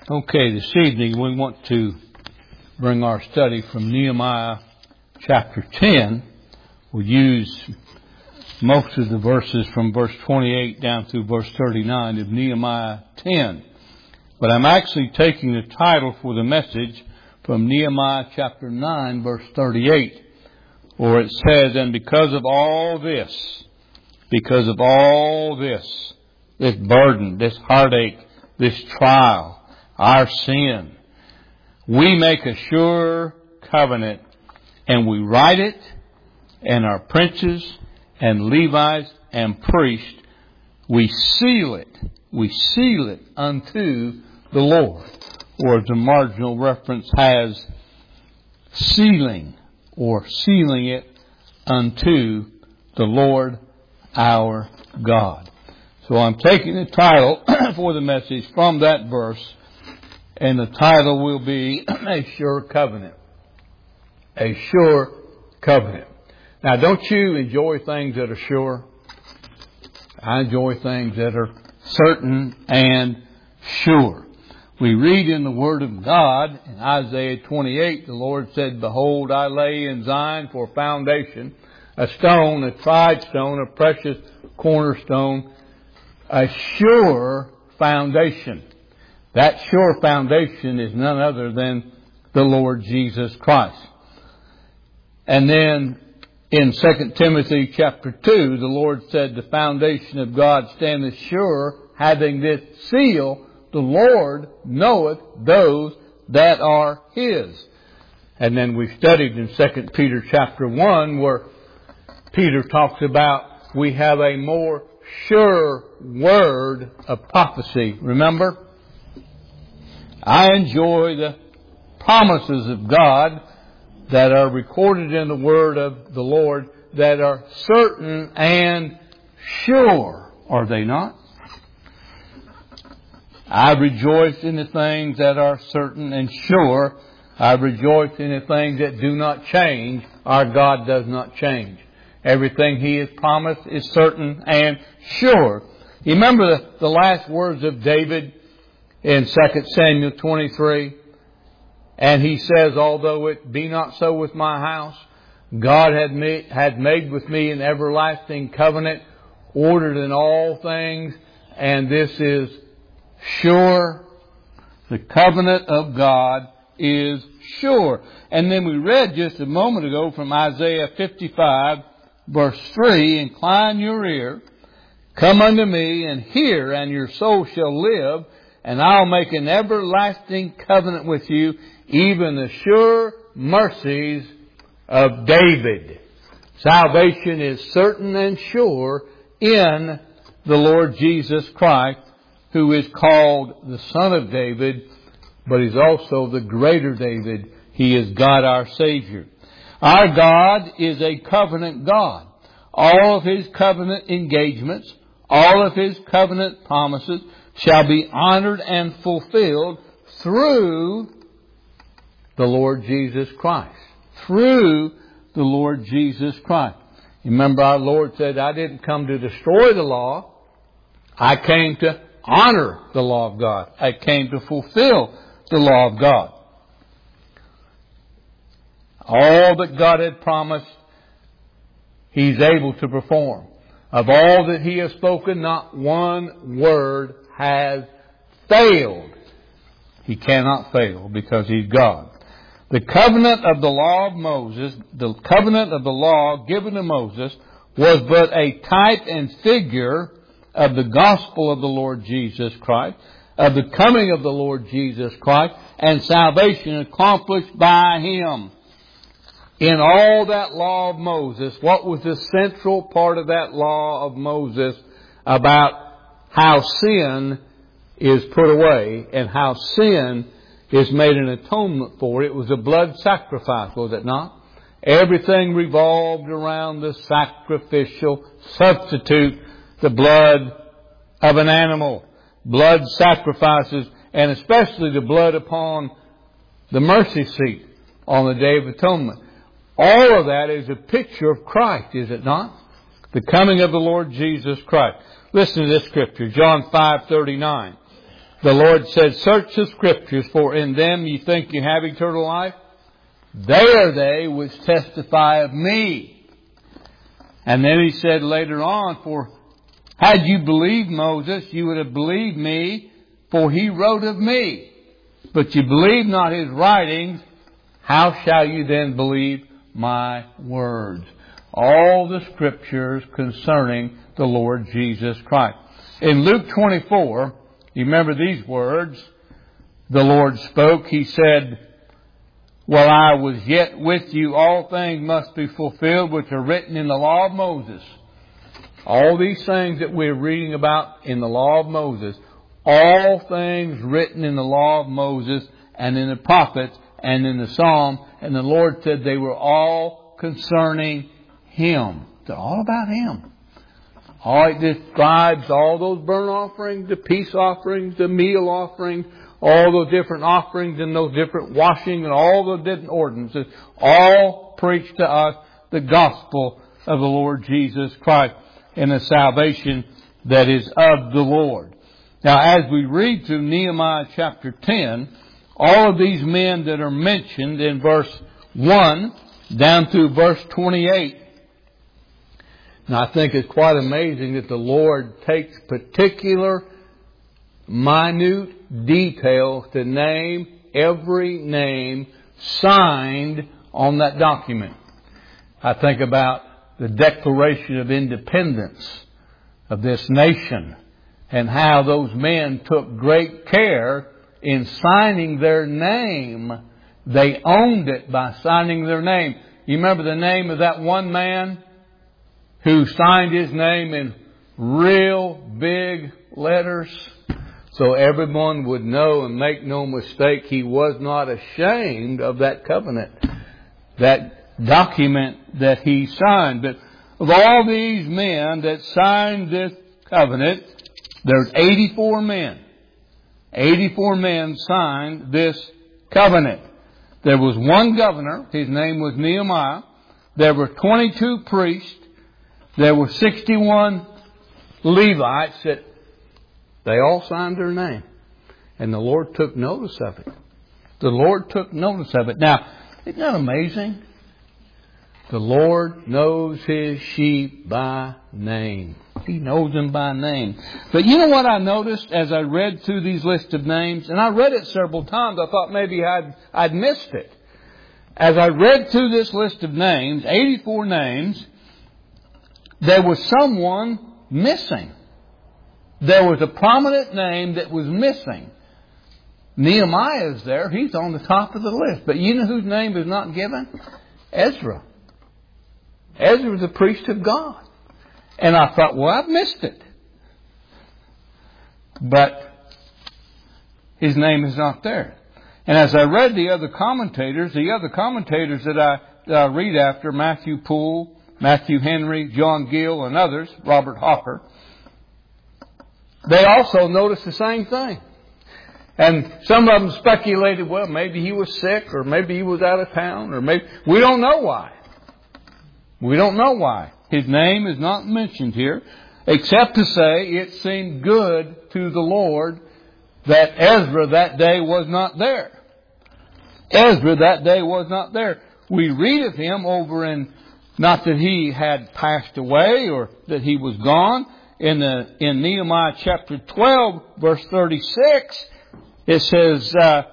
Okay, this evening we want to bring our study from Nehemiah chapter 10. We'll use most of the verses from verse 28 down through verse 39 of Nehemiah 10. But I'm actually taking the title for the message from Nehemiah chapter 9 verse 38, where it says, "And because of all this, this burden, this heartache, this trial, our sin, we make a sure covenant, and we write it, and our princes and Levites and priests, we seal it unto the Lord." Or the marginal reference has sealing, or sealing it unto the Lord our God. So I'm taking the title for the message from that verse, and the title will be A Sure Covenant. A Sure Covenant. Now, don't you enjoy things that are sure? I enjoy things that are certain and sure. We read in the Word of God, in Isaiah 28, the Lord said, "Behold, I lay in Zion for foundation, a stone, a tried stone, a precious cornerstone, a sure foundation." That sure foundation is none other than the Lord Jesus Christ. And then in 2 Timothy chapter 2, the Lord said, "The foundation of God standeth sure, having this seal, the Lord knoweth those that are His." And then we studied in 2 Peter chapter 1, where Peter talks about we have a more sure word of prophecy. Remember? I enjoy the promises of God that are recorded in the Word of the Lord that are certain and sure. Are they not? I rejoice in the things that are certain and sure. I rejoice in the things that do not change. Our God does not change. Everything He has promised is certain and sure. You remember the last words of David in 2 Samuel 23? And he says, "Although it be not so with my house, God had made with me an everlasting covenant, ordered in all things, and this is sure." The covenant of God is sure. And then we read just a moment ago from Isaiah 55, verse 3, "Incline your ear, come unto me, and hear, and your soul shall live, and I'll make an everlasting covenant with you, even the sure mercies of David." Salvation is certain and sure in the Lord Jesus Christ, who is called the Son of David, but He's also the greater David. He is God our Savior. Our God is a covenant God. All of His covenant engagements, all of His covenant promises shall be honored and fulfilled through the Lord Jesus Christ. Through the Lord Jesus Christ. Remember, our Lord said, "I didn't come to destroy the law. I came to honor the law of God. I came to fulfill the law of God." All that God had promised, He's able to perform. Of all that He has spoken, not one word has failed. He cannot fail because He's God. The covenant of the law of Moses, the covenant of the law given to Moses, was but a type and figure of the gospel of the Lord Jesus Christ, of the coming of the Lord Jesus Christ, and salvation accomplished by Him. In all that law of Moses, what was the central part of that law of Moses about how sin is put away and how sin is made an atonement for? It was a blood sacrifice, was it not? Everything revolved around the sacrificial substitute, the blood of an animal. Blood sacrifices, and especially the blood upon the mercy seat on the Day of Atonement. All of that is a picture of Christ, is it not? The coming of the Lord Jesus Christ. Listen to this scripture, John 5:39. The Lord said, search the Scriptures, for in them you think you have eternal life. They are they which testify of me. And then He said later on, for had you believed Moses, you would have believed me, for he wrote of me. But you believe not his writings, how shall you then believe my words? All the Scriptures concerning the Lord Jesus Christ. In Luke 24, you remember these words the Lord spoke. He said, while I was yet with you, all things must be fulfilled which are written in the law of Moses. All these things that we're reading about in the law of Moses, all things written in the law of Moses and in the prophets and in the Psalm, and the Lord said they were all concerning Him. They're all about Him. All it describes all those burnt offerings, the peace offerings, the meal offerings, all those different offerings and those different washing and all those different ordinances, all preach to us the gospel of the Lord Jesus Christ and the salvation that is of the Lord. Now, as we read through Nehemiah chapter 10, all of these men that are mentioned in verse 1 down through verse 28, and I think it's quite amazing that the Lord takes particular, minute details to name every name signed on that document. I think about the Declaration of Independence of this nation and how those men took great care in signing their name. They owned it by signing their name. You remember the name of that one man who signed his name in real big letters so everyone would know and make no mistake he was not ashamed of that covenant, that document that he signed. But of all these men that signed this covenant, there's 84 men. 84 men signed this covenant. There was one governor. His name was Nehemiah. There were 22 priests. There were 61 Levites that they all signed their name. And the Lord took notice of it. The Lord took notice of it. Now, isn't that amazing? The Lord knows His sheep by name. He knows them by name. But you know what I noticed as I read through these lists of names? And I read it several times. I thought maybe I'd missed it. As I read through this list of names, 84 names, there was someone missing. There was a prominent name that was missing. Nehemiah is there. He's on the top of the list. But you know whose name is not given? Ezra. Ezra was a priest of God. And I thought, well, I've missed it. But his name is not there. And as I read the other commentators that I read after, Matthew Poole, Matthew Henry, John Gill, and others, Robert Hopper, they also noticed the same thing. And some of them speculated, well, maybe he was sick, or maybe he was out of town, or maybe... We don't know why. We don't know why. His name is not mentioned here, except to say it seemed good to the Lord that Ezra that day was not there. Ezra that day was not there. We read of him over in, not that he had passed away or that he was gone. In Nehemiah chapter 12, verse 36, it says that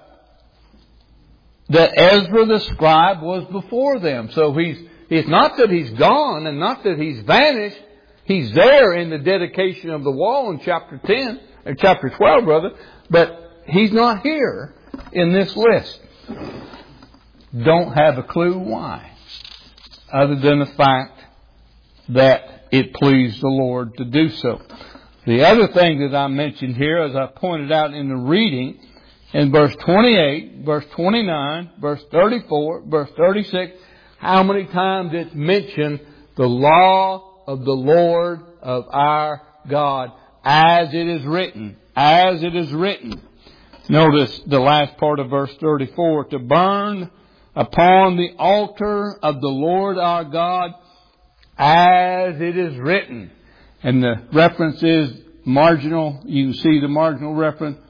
Ezra the scribe was before them. So it's not that he's gone and not that he's vanished. He's there in the dedication of the wall in chapter 10, or chapter 12 rather, but he's not here in this list. Don't have a clue why, other than the fact that it pleased the Lord to do so. The other thing that I mentioned here, as I pointed out in the reading, in verse 28, verse 29, verse 34, verse 36, how many times it's mentioned the law of the Lord of our God, as it is written, as it is written. Notice the last part of verse 34, to burn upon the altar of the Lord our God, as it is written. And the reference is marginal. You can see the marginal reference.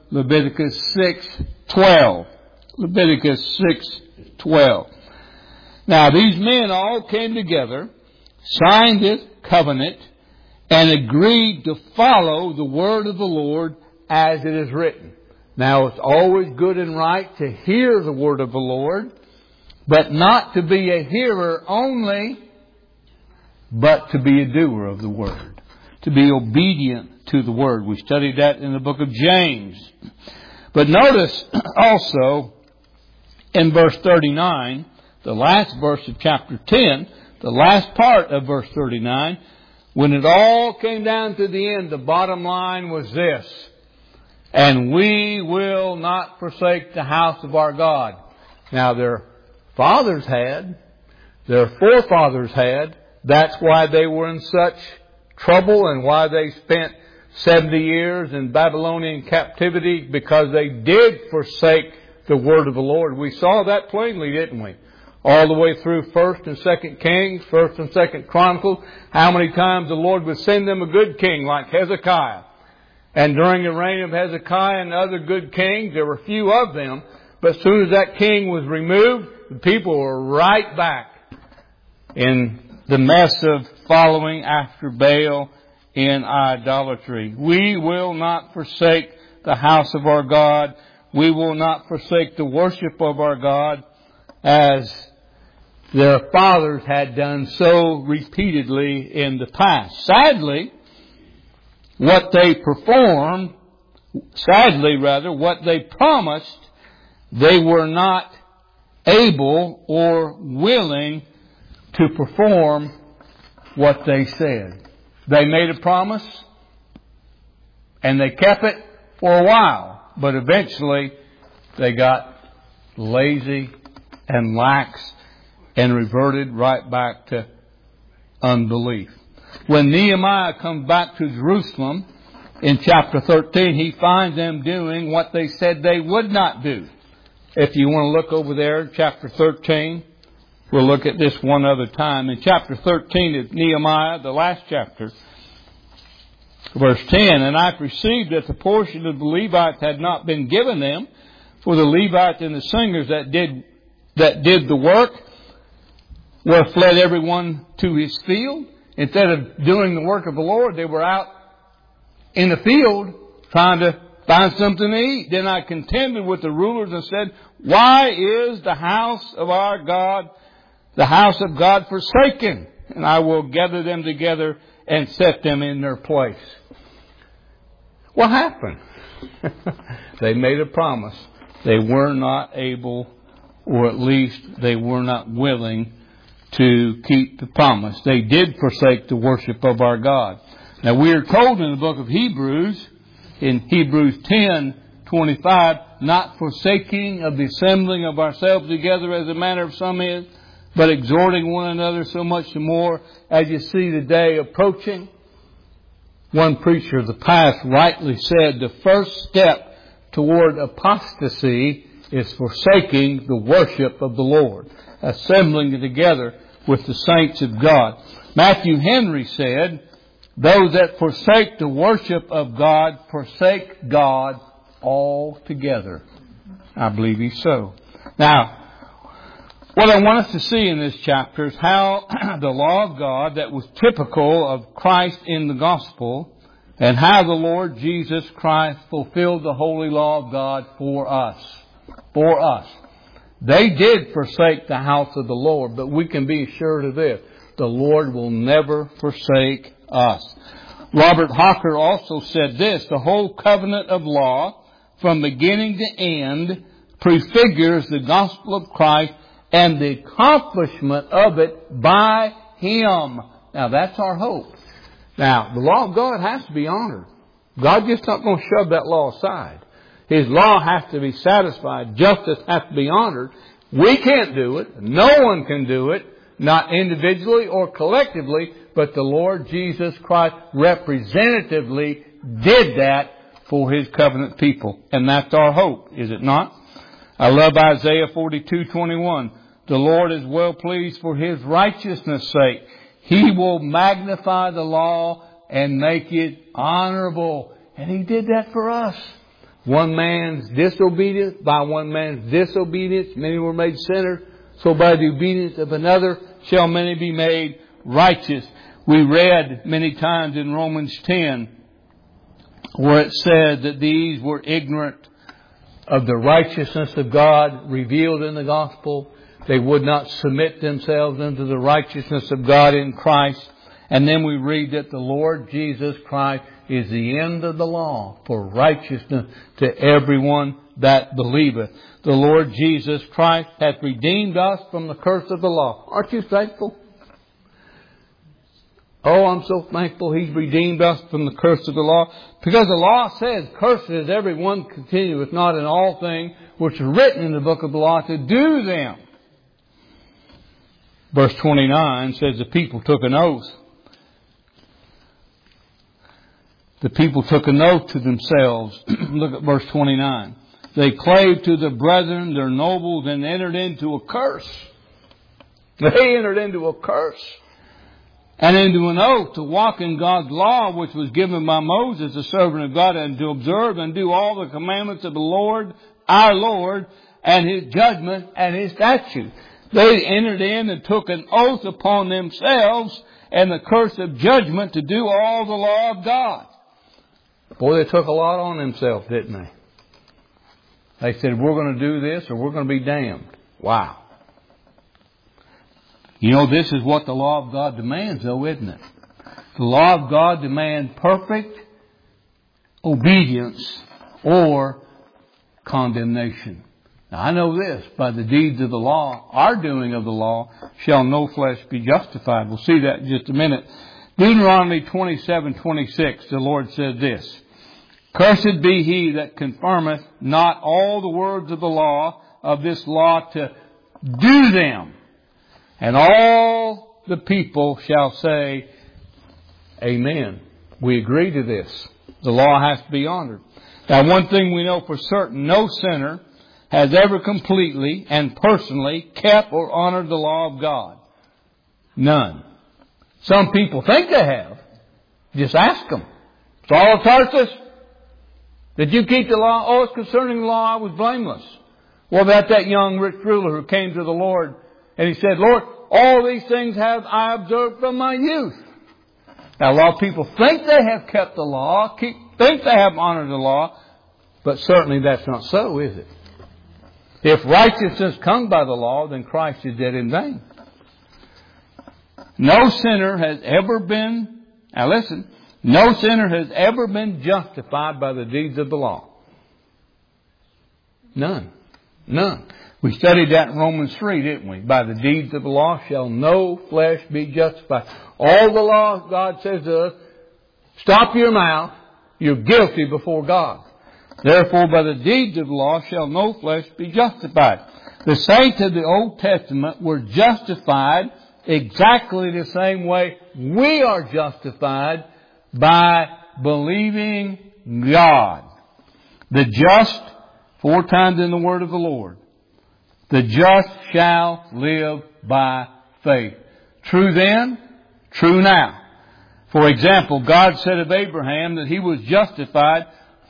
Leviticus 6:12. Leviticus 6:12. Now these men all came together, signed this covenant, and agreed to follow the word of the Lord as it is written. Now it's always good and right to hear the word of the Lord, but not to be a hearer only, but to be a doer of the word. To be obedient to the word. We studied that in the book of James. But notice also in verse 39, the last verse of chapter 10, the last part of verse 39, when it all came down to the end, the bottom line was this: and we will not forsake the house of our God. Now their fathers had, their forefathers had. That's why they were in such trouble and why they spent 70 years in Babylonian captivity, because they did forsake the word of the Lord. We saw that plainly, didn't we? All the way through 1st and 2nd Kings, 1st and 2nd Chronicles, how many times the Lord would send them a good king like Hezekiah. And during the reign of Hezekiah and other good kings, there were few of them, but as soon as that king was removed, the people were right back in the mess of following after Baal in idolatry. We will not forsake the house of our God. We will not forsake the worship of our God, as their fathers had done so repeatedly in the past. Sadly, what they promised, they were not able or willing to perform what they said. They made a promise and they kept it for a while, but eventually they got lazy and lax and reverted right back to unbelief. When Nehemiah comes back to Jerusalem in chapter 13, he finds them doing what they said they would not do. If you want to look over there, chapter 13, we'll look at this one other time. In chapter 13 of Nehemiah, the last chapter, verse 10, and I perceived that the portion of the Levites had not been given them, for the Levites and the singers that did the work were fled everyone to his field. Instead of doing the work of the Lord, they were out in the field trying to find something to eat. Then I contended with the rulers and said, why is the house of our God, the house of God, forsaken? And I will gather them together and set them in their place. What happened? They made a promise. They were not able, or at least they were not willing to keep the promise. They did forsake the worship of our God. Now we are told in the book of Hebrews, in Hebrews 10:25, not forsaking of the assembling of ourselves together as the manner of some is, but exhorting one another so much the more as you see the day approaching. One preacher of the past rightly said the first step toward apostasy is forsaking the worship of the Lord, assembling together with the saints of God. Matthew Henry said, those that forsake the worship of God forsake God altogether. I believe he's so. Now, what I want us to see in this chapter is how the law of God that was typical of Christ in the gospel, and how the Lord Jesus Christ fulfilled the holy law of God for us. For us. They did forsake the house of the Lord, but we can be assured of this: the Lord will never forsake us. Robert Hawker also said this: the whole covenant of law, from beginning to end, prefigures the gospel of Christ and the accomplishment of it by Him. Now that's our hope. Now, the law of God has to be honored. God's just not going to shove that law aside. His law has to be satisfied. Justice has to be honored. We can't do it. No one can do it. Not individually or collectively. But the Lord Jesus Christ representatively did that for His covenant people. And that's our hope, is it not? I love Isaiah 42:21. The Lord is well pleased for His righteousness' sake. He will magnify the law and make it honorable. And He did that for us. one man's disobedience, by one man's disobedience, many were made sinners. So by the obedience of another shall many be made righteous. We read many times in Romans 10 where it said that these were ignorant of the righteousness of God revealed in the gospel. They would not submit themselves unto the righteousness of God in Christ. And then we read that the Lord Jesus Christ is the end of the law for righteousness to everyone that believeth. The Lord Jesus Christ hath redeemed us from the curse of the law. Aren't you thankful? Oh, I'm so thankful He's redeemed us from the curse of the law. Because the law says, cursed is everyone continueth not in all things which are written in the book of the law to do them. Verse 29 says the people took an oath. The people took an oath to themselves. Look at verse 29. They clave to the brethren, their nobles, and entered into a curse. They entered into a curse. And into an oath to walk in God's law, which was given by Moses, the servant of God, and to observe and do all the commandments of the Lord, our Lord, and His judgment and His statutes. They entered in and took an oath upon themselves and the curse of judgment to do all the law of God. Boy, they took a lot on themselves, didn't they? They said, we're going to do this or we're going to be damned. Wow. You know, this is what the law of God demands, though, isn't it? The law of God demands perfect obedience or condemnation. Now, I know this, by the deeds of the law, our doing of the law, shall no flesh be justified. We'll see that in just a minute. Deuteronomy 27:26, the Lord said this, Cursed be he that confirmeth not all the words of the law of this law to do them. And all the people shall say, Amen. We agree to this. The law has to be honored. Now, one thing we know for certain, no sinner has ever completely and personally kept or honored the law of God. None. Some people think they have. Just ask them. Saul of Tarsus, did you keep the law? Oh, it's concerning the law, I was blameless. What about that young rich ruler who came to the Lord and he said, Lord, all these things have I observed from my youth. Now, a lot of people think they have kept the law, think they have honored the law, but certainly that's not so, is it? If righteousness comes by the law, then Christ is dead in vain. No sinner has ever been, now listen, no sinner has ever been justified by the deeds of the law. None. None. We studied that in Romans 3, didn't we? By the deeds of the law shall no flesh be justified. All the law God says to us, stop your mouth, you're guilty before God. Therefore, by the deeds of the law shall no flesh be justified. The saints of the Old Testament were justified exactly the same way we are justified by believing God. The just, 4 times in the word of the Lord, the just shall live by faith. True then, true now. For example, God said of Abraham that he was justified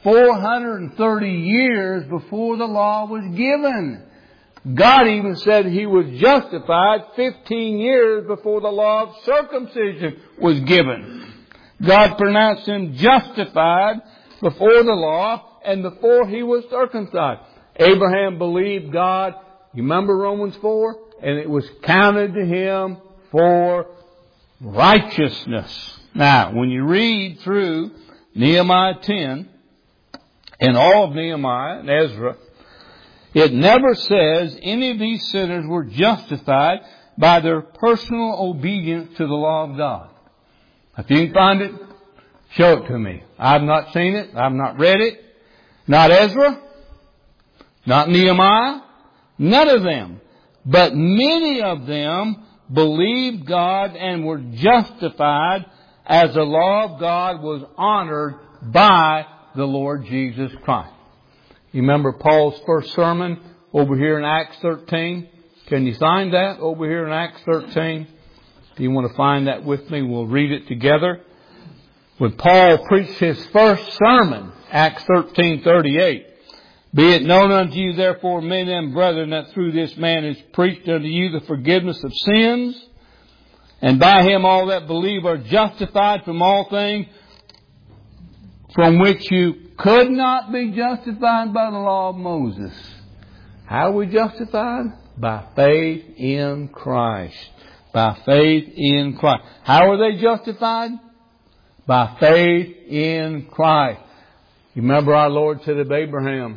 430 years before the law was given. God even said he was justified 15 years before the law of circumcision was given. God pronounced him justified before the law and before he was circumcised. Abraham believed God. You remember Romans 4? And it was counted to him for righteousness. Now, when you read through Nehemiah 10 and all of Nehemiah and Ezra, it never says any of these sinners were justified by their personal obedience to the law of God. If you can find it, show it to me. I've not seen it. I've not read it. Not Ezra. Not Nehemiah. None of them. But many of them believed God and were justified as the law of God was honored by the Lord Jesus Christ. You remember Paul's first sermon over here in Acts 13? Can you find that over here in Acts 13? If you want to find that with me, we'll read it together. When Paul preached his first sermon, Acts 13:38, Be it known unto you, therefore, men and brethren, that through this man is preached unto you the forgiveness of sins, and by him all that believe are justified from all things from which you could not be justified by the law of Moses. How are we justified? By faith in Christ. By faith in Christ. How are they justified? By faith in Christ. You remember our Lord said of Abraham,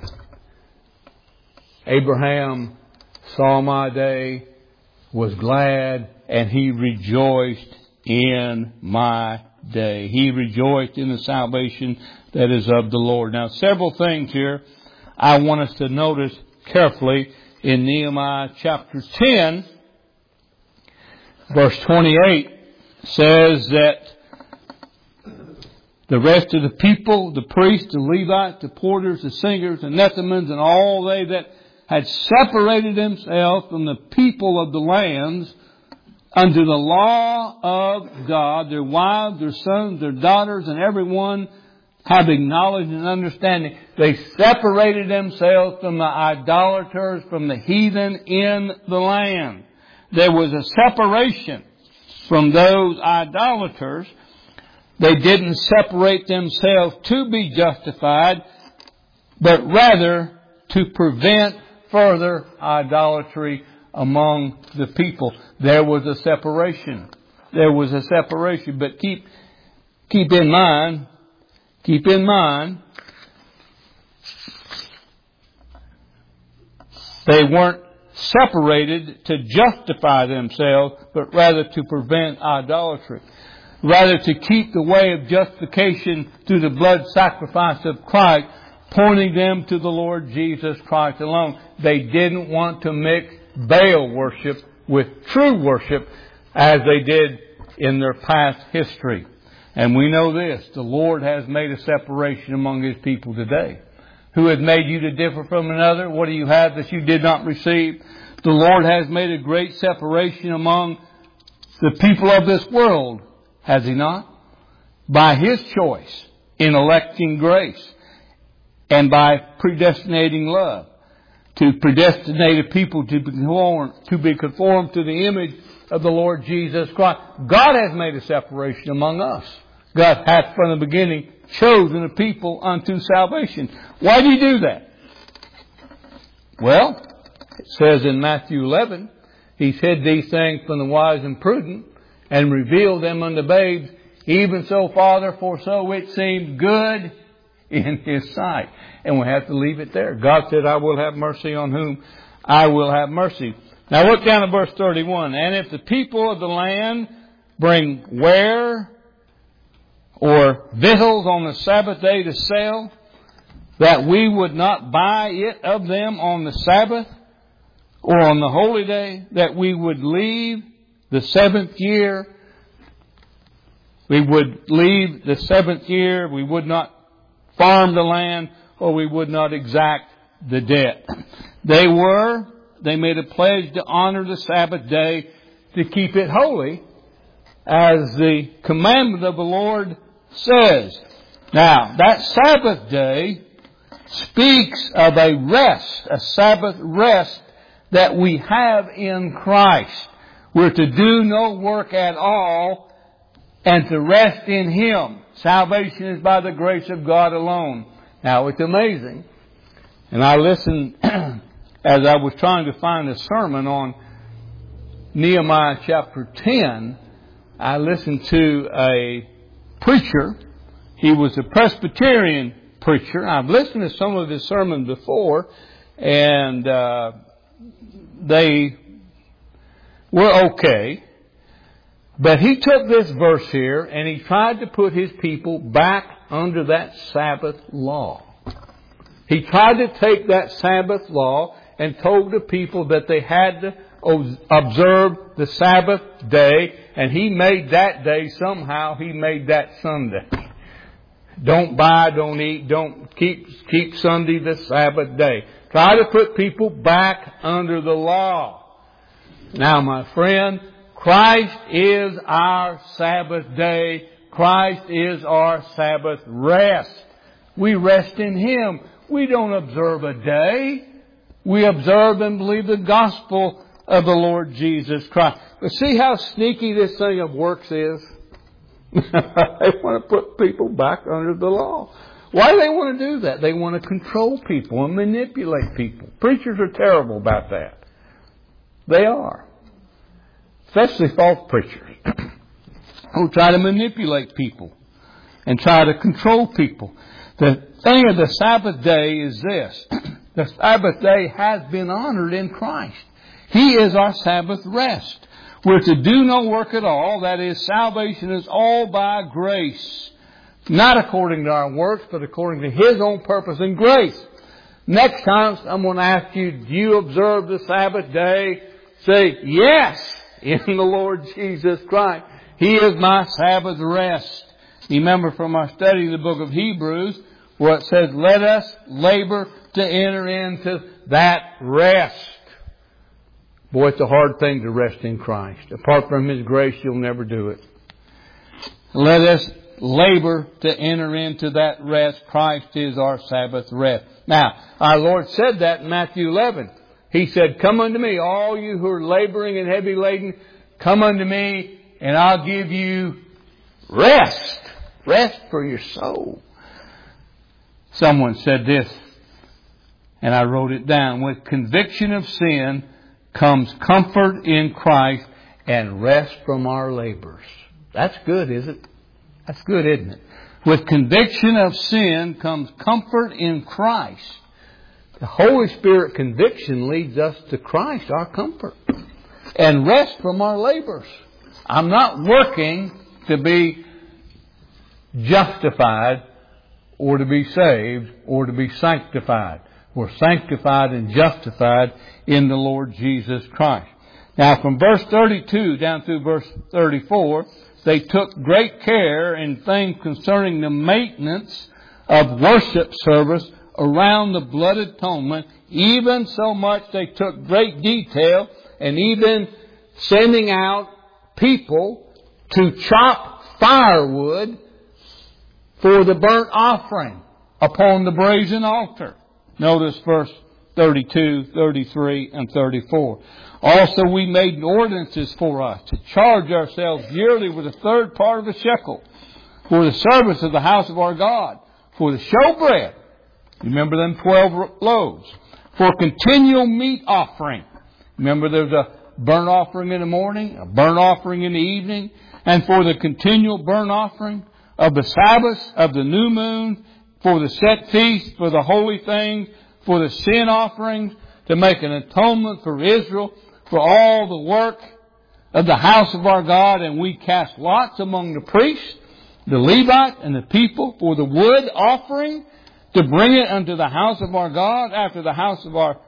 Abraham saw my day, was glad, and he rejoiced in my day. He rejoiced in the salvation that is of the Lord. Now, several things here I want us to notice carefully in Nehemiah chapter 10, verse 28 says that the rest of the people, the priests, the Levites, the porters, the singers, the Nethinims, and all they that had separated themselves from the people of the lands unto the law of God, their wives, their sons, their daughters, and everyone having knowledge and understanding. They separated themselves from the idolaters, from the heathen in the land. There was a separation from those idolaters. They didn't separate themselves to be justified, but rather to prevent further idolatry among the people. There was a separation. There was a separation. But keep in mind, they weren't separated to justify themselves, but rather to prevent idolatry. Rather to keep the way of justification through the blood sacrifice of Christ, pointing them to the Lord Jesus Christ alone. They didn't want to mix Baal worship with true worship as they did in their past history. And we know this, the Lord has made a separation among His people today. Who has made you to differ from another? What do you have that you did not receive? The Lord has made a great separation among the people of this world, has He not? By His choice in electing grace and by predestinating love. To predestinate a people to be conformed to the image of the Lord Jesus Christ. God has made a separation among us. God hath from the beginning chosen a people unto salvation. Why did He do that? Well, it says in Matthew 11, He hid these things from the wise and prudent and revealed them unto babes. Even so, Father, for so it seemed good in His sight. And we have to leave it there. God said, I will have mercy on whom I will have mercy. Now look down at verse 31. And if the people of the land bring ware or victuals on the Sabbath day to sell, that we would not buy it of them on the Sabbath or on the holy day, that we would leave the seventh year. We would leave the seventh year. We would not farm the land, or we would not exact the debt. They made a pledge to honor the Sabbath day, to keep it holy, as the commandment of the Lord says. Now, that Sabbath day speaks of a rest, a Sabbath rest that we have in Christ. We're to do no work at all and to rest in Him. Salvation is by the grace of God alone. Now, it's amazing. And I listened, as I was trying to find a sermon on Nehemiah chapter 10, I listened to a preacher. He was a Presbyterian preacher. I've listened to some of his sermons before, and they were okay. But he took this verse here and he tried to put his people back under that Sabbath law. He tried to take that Sabbath law and told the people that they had to observe the Sabbath day, and he made that day somehow, he made that Sunday. Don't buy, don't eat, don't keep Sunday the Sabbath day. Try to put people back under the law. Now, my friend, Christ is our Sabbath day. Christ is our Sabbath rest. We rest in Him. We don't observe a day. We observe and believe the gospel of the Lord Jesus Christ. But see how sneaky this thing of works is? They want to put people back under the law. Why do they want to do that? They want to control people and manipulate people. Preachers are terrible about that. They are. Especially false preachers who try to manipulate people and try to control people. The thing of the Sabbath day is this. The Sabbath day has been honored in Christ. He is our Sabbath rest. We're to do no work at all. That is, salvation is all by grace. Not according to our works, but according to His own purpose and grace. Next time I'm going to ask you, do you observe the Sabbath day? Say, yes, in the Lord Jesus Christ. He is my Sabbath rest. Remember from our study of the book of Hebrews, where it says, let us labor to enter into that rest. Boy, it's a hard thing to rest in Christ. Apart from His grace, you'll never do it. Let us labor to enter into that rest. Christ is our Sabbath rest. Now, our Lord said that in Matthew 11. He said, come unto me, all you who are laboring and heavy laden, come unto me, and I'll give you rest. Rest for your soul. Someone said this, and I wrote it down. With conviction of sin comes comfort in Christ and rest from our labors. That's good, is it? That's good, isn't it? With conviction of sin comes comfort in Christ. The Holy Spirit conviction leads us to Christ, our comfort. And rest from our labors. I'm not working to be justified or to be saved or to be sanctified. We're sanctified and justified in the Lord Jesus Christ. Now from verse 32 down through verse 34, they took great care in things concerning the maintenance of worship service around the blood atonement, even so much they took great detail and even sending out people to chop firewood for the burnt offering upon the brazen altar. Notice verse 32, 33, and 34. Also we made ordinances for us to charge ourselves yearly with a third part of a shekel for the service of the house of our God, for the showbread. Remember them 12 loaves. For continual meat offering. Remember there's a burnt offering in the morning, a burnt offering in the evening, and for the continual burnt offering of the Sabbath, of the new moon, for the set feast, for the holy things, for the sin offerings, to make an atonement for Israel, for all the work of the house of our God. And we cast lots among the priests, the Levite, and the people for the wood offering, to bring it unto the house of our God after the houses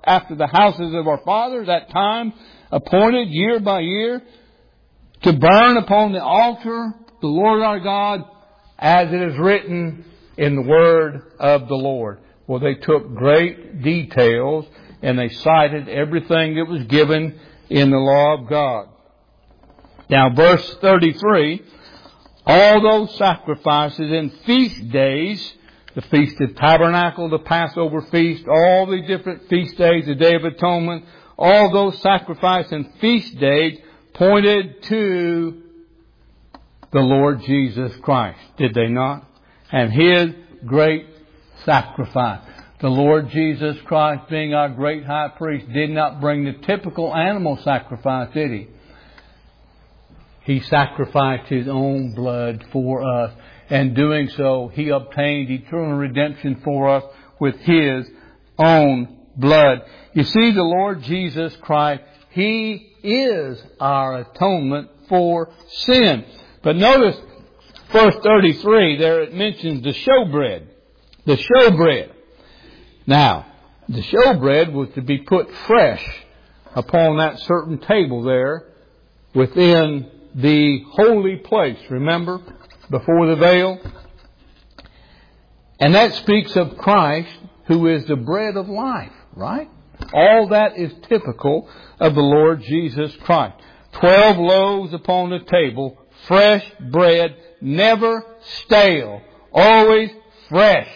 of our fathers, that time appointed year by year, to burn upon the altar the Lord our God, as it is written in the word of the Lord. Well, they took great details and they cited everything that was given in the law of God. Now, verse 33, all those sacrifices and feast days, the Feast of Tabernacle, the Passover feast, all the different feast days, the Day of Atonement, all those sacrifices and feast days pointed to the Lord Jesus Christ, did they not? And His great sacrifice. The Lord Jesus Christ, being our great high priest, did not bring the typical animal sacrifice, did He? He sacrificed His own blood for us. And doing so, He obtained eternal redemption for us with His own blood. You see, the Lord Jesus Christ, He is our atonement for sin. But notice verse 33, there it mentions the showbread. The showbread. Now, the showbread was to be put fresh upon that certain table there within the holy place, remember, before the veil. And that speaks of Christ, who is the bread of life, right? All that is typical of the Lord Jesus Christ. 12 loaves upon the table, fresh bread, never stale, always fresh.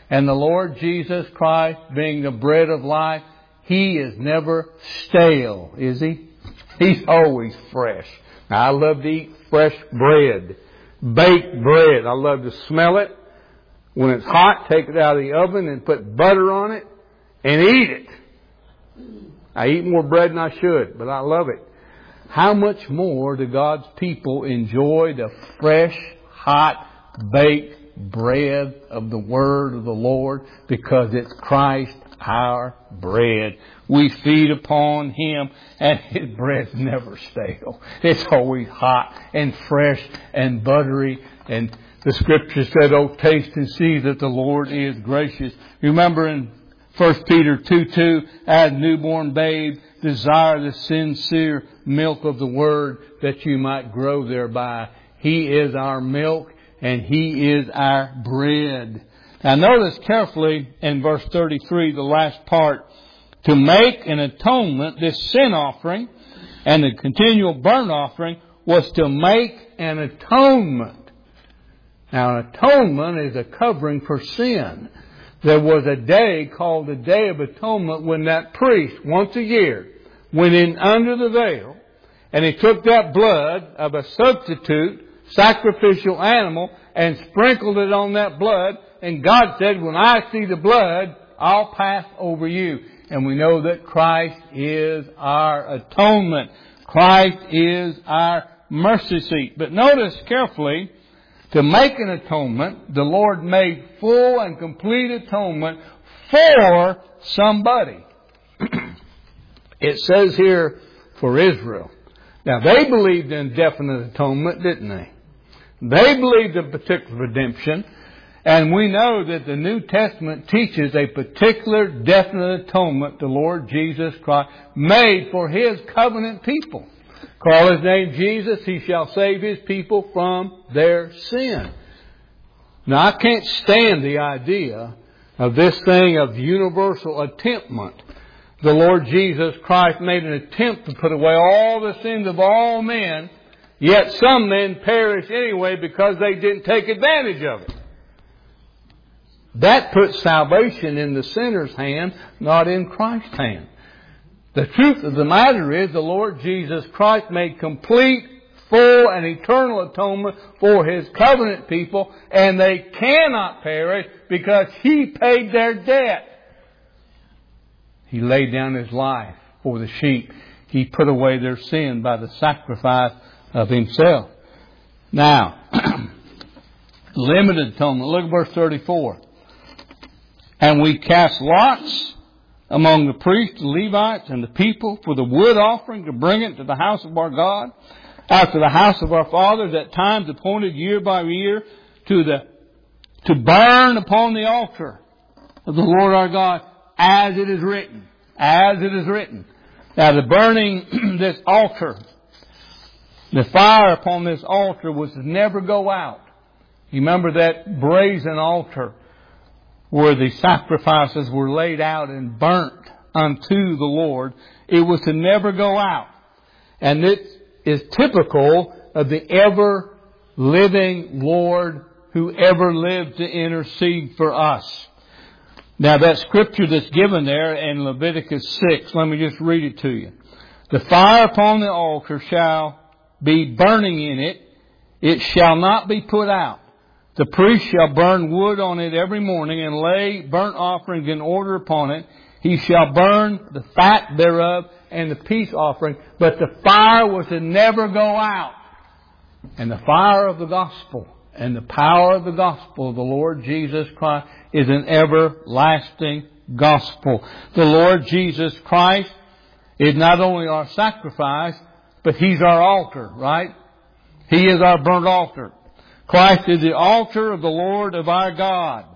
And the Lord Jesus Christ, being the bread of life, He is never stale, is He? He's always fresh. Now, I love to eat fresh bread, baked bread. I love to smell it. When it's hot, take it out of the oven and put butter on it and eat it. I eat more bread than I should, but I love it. How much more do God's people enjoy the fresh, hot, baked bread of the Word of the Lord? Because it's Christ, our bread. We feed upon Him, and His bread's never stale. It's always hot and fresh and buttery. And the Scripture said, "Oh, taste and see that the Lord is gracious." Remember in 1 Peter 2:2, as newborn babe, desire the sincere milk of the Word that you might grow thereby. He is our milk and He is our bread. Now notice carefully in verse 33, the last part, to make an atonement, this sin offering and the continual burnt offering was to make an atonement. Now an atonement is a covering for sin. There was a day called the Day of Atonement when that priest, once a year, went in under the veil and he took that blood of a substitute sacrificial animal and sprinkled it on that blood. And God said, when I see the blood, I'll pass over you. And we know that Christ is our atonement. Christ is our mercy seat. But notice carefully, to make an atonement, the Lord made full and complete atonement for somebody. It says here, for Israel. Now, they believed in definite atonement, didn't they? They believed in particular redemption. And we know that the New Testament teaches a particular definite atonement the Lord Jesus Christ made for His covenant people. Call His name Jesus, He shall save His people from their sin. Now, I can't stand the idea of this thing of universal atonement. The Lord Jesus Christ made an attempt to put away all the sins of all men, yet some men perish anyway because they didn't take advantage of it. That puts salvation in the sinner's hand, not in Christ's hand. The truth of the matter is the Lord Jesus Christ made complete, full, and eternal atonement for His covenant people, and they cannot perish because He paid their debt. He laid down His life for the sheep. He put away their sin by the sacrifice of Himself. Now, limited atonement. Look at verse 34. And we cast lots among the priests, the Levites, and the people for the wood offering to bring it to the house of our God, after the house of our fathers, at times appointed year by year, to burn upon the altar of the Lord our God, as it is written. As it is written. Now, the burning this altar, the fire upon this altar was to never go out. You remember that brazen altar where the sacrifices were laid out and burnt unto the Lord. It was to never go out. And it is typical of the ever-living Lord who ever lived to intercede for us. Now that scripture that's given there in Leviticus 6, let me just read it to you. The fire upon the altar shall be burning in it. It shall not be put out. The priest shall burn wood on it every morning and lay burnt offerings in order upon it. He shall burn the fat thereof and the peace offering. But the fire was to never go out. And the fire of the gospel and the power of the gospel of the Lord Jesus Christ is an everlasting gospel. The Lord Jesus Christ is not only our sacrifice, but He's our altar, right? He is our burnt altar. Christ is the altar of the Lord of our God.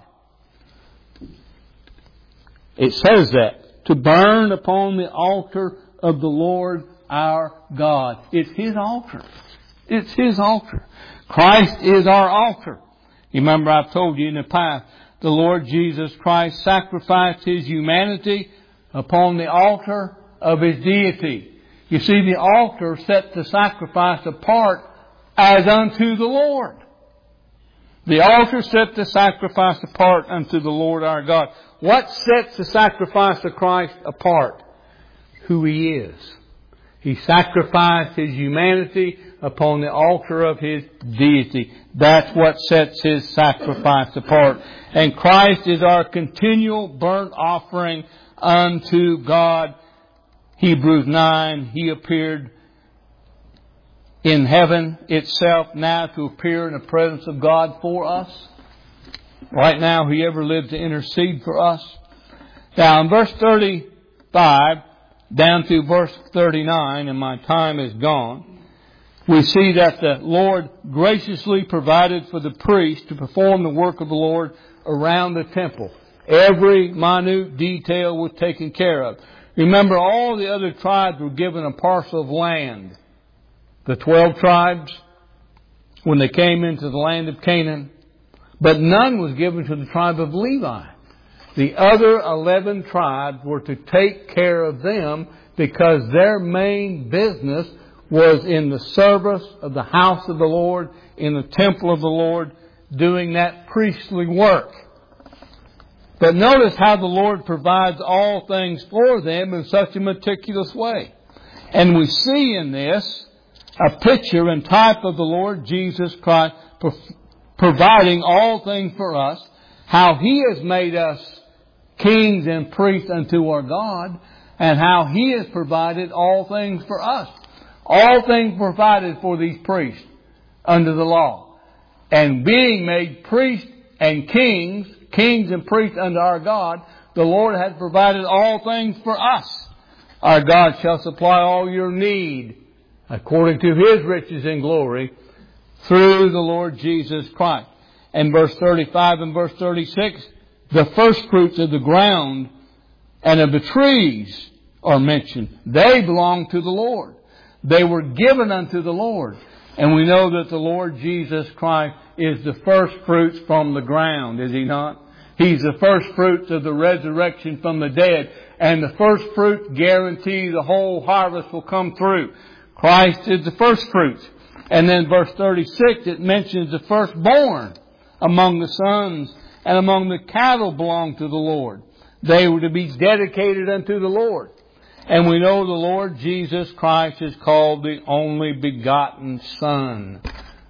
It says that, to burn upon the altar of the Lord our God. It's His altar. It's His altar. Christ is our altar. You remember I've told you in the past, the Lord Jesus Christ sacrificed His humanity upon the altar of His deity. You see, the altar sets the sacrifice apart as unto the Lord. The altar set the sacrifice apart unto the Lord our God. What sets the sacrifice of Christ apart? Who He is. He sacrificed His humanity upon the altar of His deity. That's what sets His sacrifice apart. And Christ is our continual burnt offering unto God. Hebrews 9, He appeared in heaven itself now to appear in the presence of God for us. Right now, He ever lived to intercede for us. Now, in verse 35 down to verse 39, and my time is gone, we see that the Lord graciously provided for the priest to perform the work of the Lord around the temple. Every minute detail was taken care of. Remember, all the other tribes were given a parcel of land. The 12 tribes, when they came into the land of Canaan, but none was given to the tribe of Levi. The other 11 tribes were to take care of them because their main business was in the service of the house of the Lord, in the temple of the Lord, doing that priestly work. But notice how the Lord provides all things for them in such a meticulous way. And we see in this a picture and type of the Lord Jesus Christ providing all things for us, how He has made us kings and priests unto our God, and how He has provided all things for us. All things provided for these priests under the law. And being made priests and kings and priests unto our God, the Lord has provided all things for us. Our God shall supply all your need according to His riches and glory through the Lord Jesus Christ. And verse 35 and verse 36, the first fruits of the ground and of the trees are mentioned. They belong to the Lord. They were given unto the Lord. And we know that the Lord Jesus Christ is the first fruits from the ground, is He not? He's the first fruits of the resurrection from the dead. And the first fruits guarantee the whole harvest will come through. Christ is the first fruits. And then verse 36, it mentions the firstborn among the sons and among the cattle belong to the Lord. They were to be dedicated unto the Lord. And we know the Lord Jesus Christ is called the only begotten Son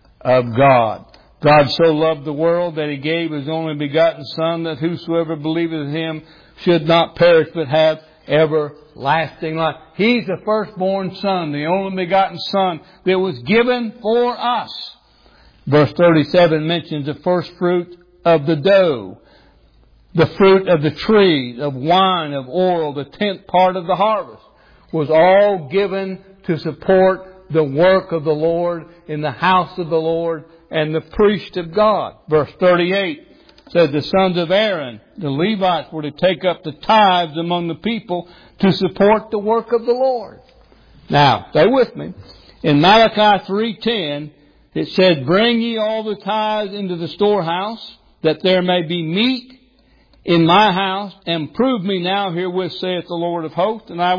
of God. God so loved the world that He gave His only begotten Son, that whosoever believeth in Him should not perish but have everlasting life. He's the firstborn Son, the only begotten Son that was given for us. Verse 37 mentions the first fruit of the dough, the fruit of the trees, of wine, of oil, the 10th part of the harvest, was all given to support the work of the Lord in the house of the Lord and the priest of God. Verse 38 said the sons of Aaron, the Levites, were to take up the tithes among the people to support the work of the Lord. Now, stay with me. In Malachi 3:10, it said, bring ye all the tithes into the storehouse, that there may be meat in my house, and prove me now herewith, saith the Lord of hosts, and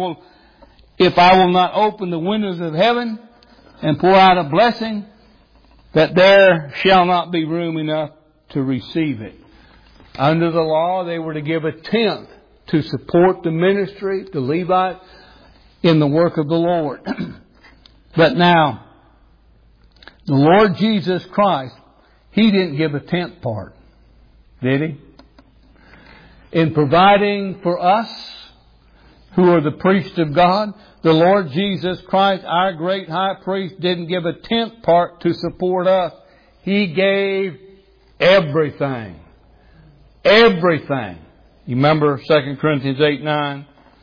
if I will not open the windows of heaven and pour out a blessing, that there shall not be room enough to receive it. Under the law, they were to give a tenth to support the ministry, the Levites, in the work of the Lord. But now, the Lord Jesus Christ, He didn't give a tenth part, did He? In providing for us, who are the priests of God, the Lord Jesus Christ, our great high priest, didn't give a tenth part to support us. He gave everything. Everything. You remember 2 Corinthians 8:9?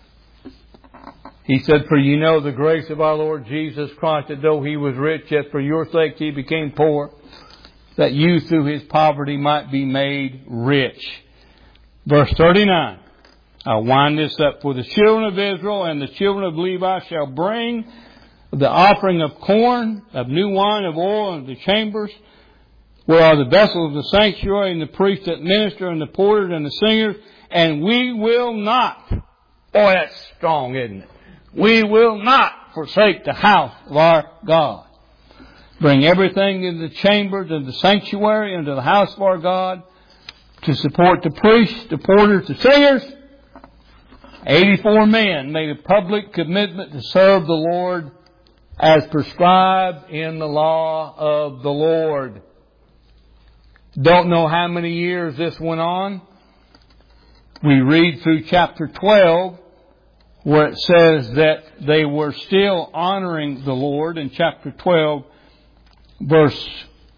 He said, for you know the grace of our Lord Jesus Christ, that though He was rich, yet for your sake He became poor, that you through His poverty might be made rich. Verse 39. I'll wind this up. For the children of Israel and the children of Levi shall bring the offering of corn, of new wine, of oil, and the chambers, where are the vessels of the sanctuary, and the priests that minister, and the porters, and the singers. And we will not, boy, that's strong, isn't it? We will not forsake the house of our God. bring everything into the chambers, into the sanctuary, into the house of our God, to support the priests, the porters, the singers. 84 men made a public commitment to serve the Lord as prescribed in the law of the Lord. Don't know how many years this went on. We read through chapter 12 where it says that they were still honoring the Lord in chapter 12, verse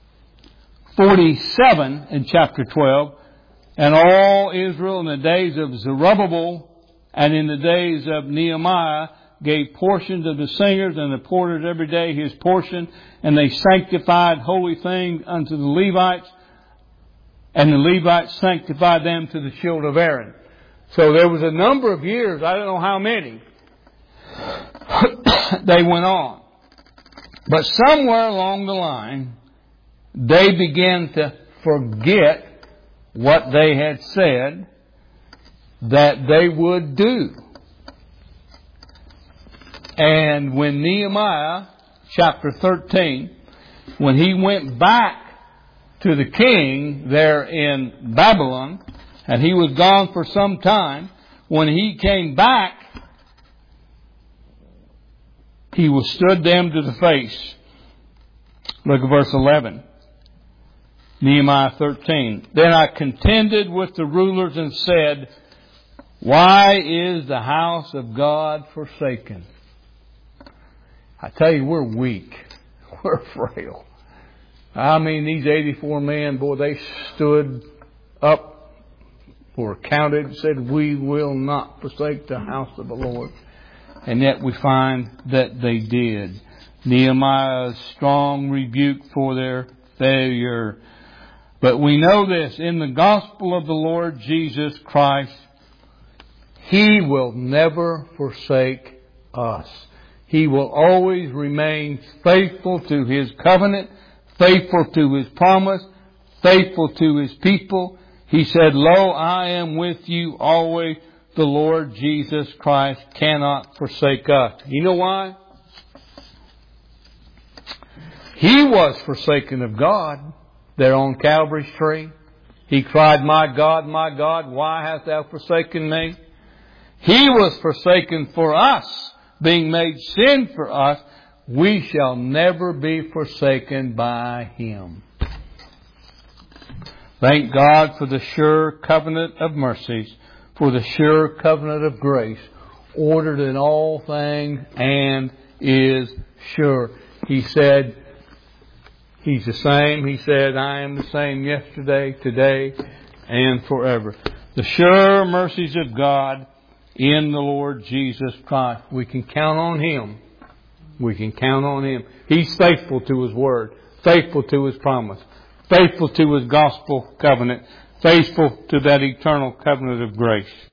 47 in chapter 12. And all Israel in the days of Zerubbabel and in the days of Nehemiah gave portions of the singers and the porters every day his portion, and they sanctified holy things unto the Levites, and the Levites sanctified them to the children of Aaron. So there was a number of years, I don't know how many, they went on. But somewhere along the line, they began to forget what they had said that they would do. And when Nehemiah, chapter 13, when he went back to the king there in Babylon, and he was gone for some time, when he came back, he withstood them to the face. Look at verse 11. Nehemiah 13. Then I contended with the rulers and said, why is the house of God forsaken? I tell you, we're weak. We're frail. I mean, these 84 men, boy, they stood up, were counted, and said, we will not forsake the house of the Lord. And yet we find that they did. Nehemiah's strong rebuke for their failure. But we know this, in the gospel of the Lord Jesus Christ, He will never forsake us. He will always remain faithful to His covenant, faithful to His promise, faithful to His people. He said, lo, I am with you always. The Lord Jesus Christ cannot forsake us. You know why? He was forsaken of God there on Calvary's tree. He cried, my God, why hast thou forsaken me? He was forsaken for us, being made sin for us. We shall never be forsaken by Him. Thank God for the sure covenant of mercies, for the sure covenant of grace, ordered in all things and is sure. He said, He's the same. He said, I am the same yesterday, today, and forever. The sure mercies of God in the Lord Jesus Christ. We can count on Him. We can count on Him. He's faithful to His word, faithful to His promise, faithful to His gospel covenant, faithful to that eternal covenant of grace.